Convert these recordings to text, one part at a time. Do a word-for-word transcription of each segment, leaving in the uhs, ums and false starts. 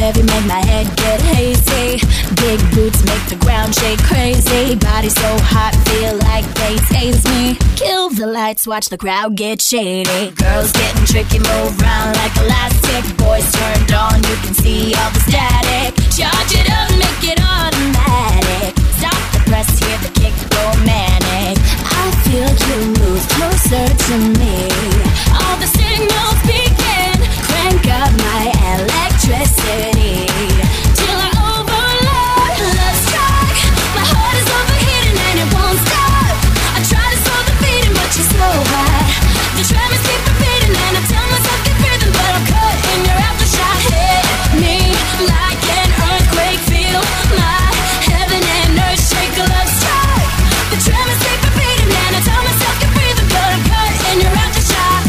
heavy, make my head get hazy. Big boots make the ground shake crazy. Body so hot, feel like they taste me. Kill the lights, watch the crowd get shady. Girls getting tricky, move round like elastic. Boys turned on, you can see all the static. Charge it up, make it automatic. Stop the press, hear the kick go manic. I feel you move closer to me. All the signals begin. Crank up my electricity till I overload. Let's strike. My heart is overheating and it won't stop. I try to slow the beating, but you're so hot. The tremors keep repeating and I tell myself keep breathing, but I'm cut in your aftershock. Hit me like an earthquake. Feel my heaven and earth shake. Let's strike. The tremors keep repeating and I tell myself keep breathing, but I'm cut in your aftershock.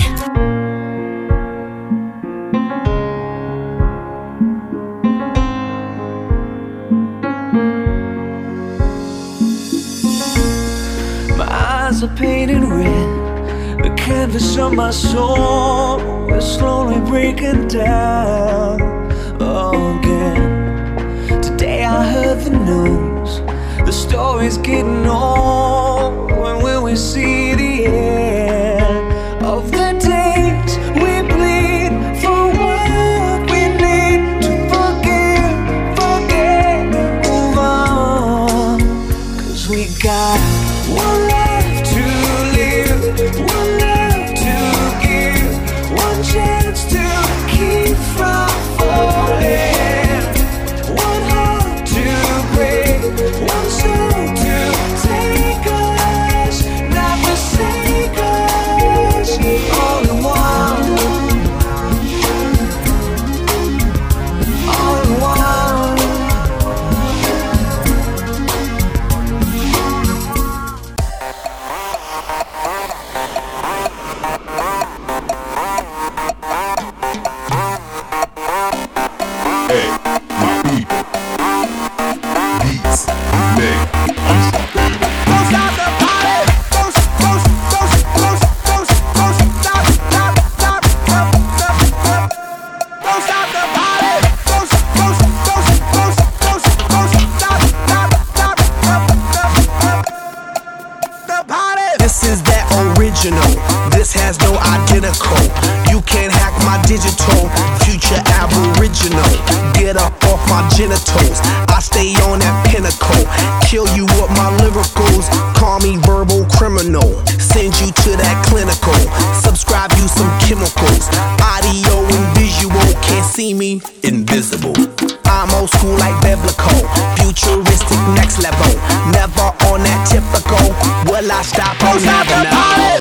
Are painted red. The canvas of my soul is slowly breaking down again. Today I heard the news. The story's getting old. When will we see the end of the days we bleed for what we need to forget, forget, move on? Cause we got one life to live, one love to give, one chance to keep from falling, one heart to break, one soul to take us, not forsake us, all in one, all in one. This has no identical. You can't hack my digital. Future aboriginal. Get up off my genitals. I stay on that pinnacle. Kill you with my lyricals. Call me verbal criminal. Send you to that clinical. Subscribe you some chemicals. Audio and visual. Can't see me, invisible. I'm old school like biblical. Futuristic next level. Never on that typical. Will I stop? I'll never know.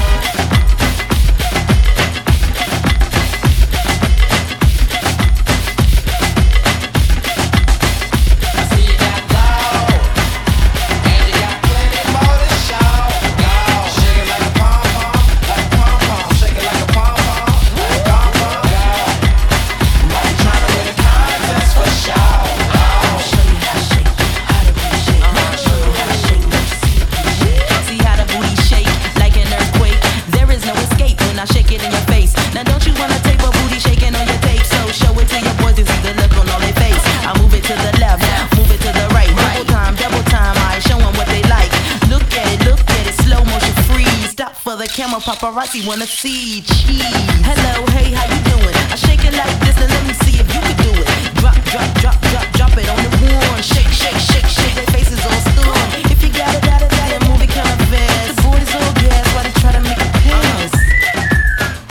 Camera paparazzi wanna see cheese. Hello, hey, how you doing? I shake it like this and let me see if you can do it.